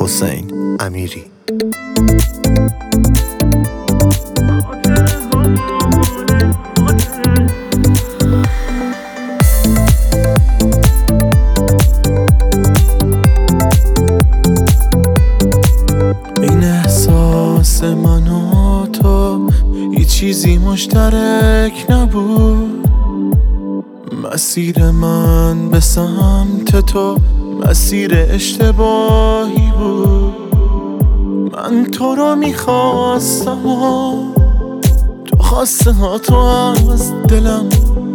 حسین امیری. این احساس من و تو هیچ چیزی مشترک نبود. مسیر من به سمت تو مسیر اشتباهی بود. من تو رو میخواستم و تو خواسته ها تو از دلم.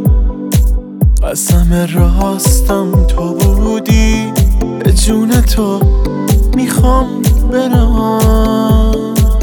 قسم راستم تو بودی، به جون تو میخوام برم.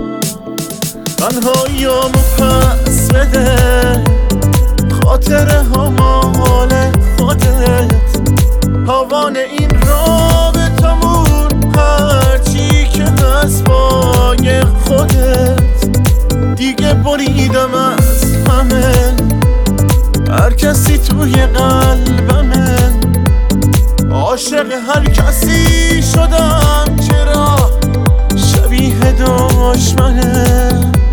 تنهاییامو پس بده، خاطره ها مال خودت. تاوان این رابطمون هرچی که هست بای خودت. دیگه بریدم از همه، هر کسی توی قلبمه. عاشق هر کسی شدم، چرا شبیه دشمنه.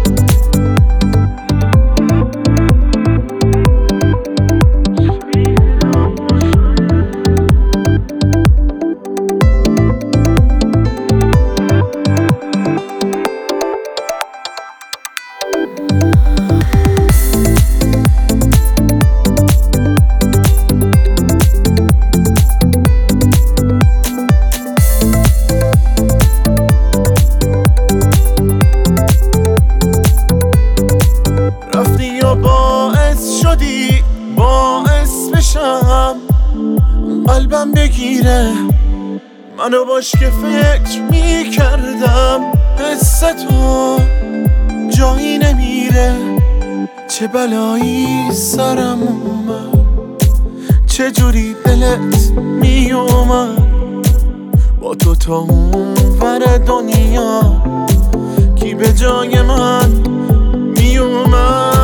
باعث شدی باعث بشم قلبم بگیره منو، باش که فکر میکردم حس تو جایی نمیره. چه بلایی سرم اومد، چه جوری دلت میومد. با تو تا اون ور دنیا کی به جای من میومد.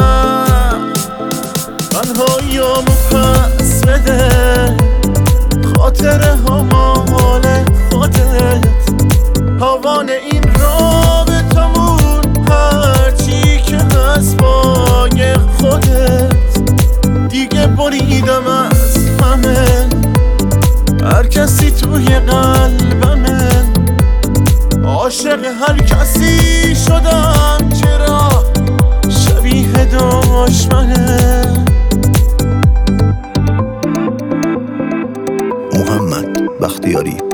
تنهاییامو پس بده، خاطره ها مال خودت. تاوان این رابطمون هرچی که هست بای خودت. دیگه بریدم از همه، هر کسی توی قلبمه. عاشق هر کسی شدم، چرا شبیه دشمنه. محمد بختیاری.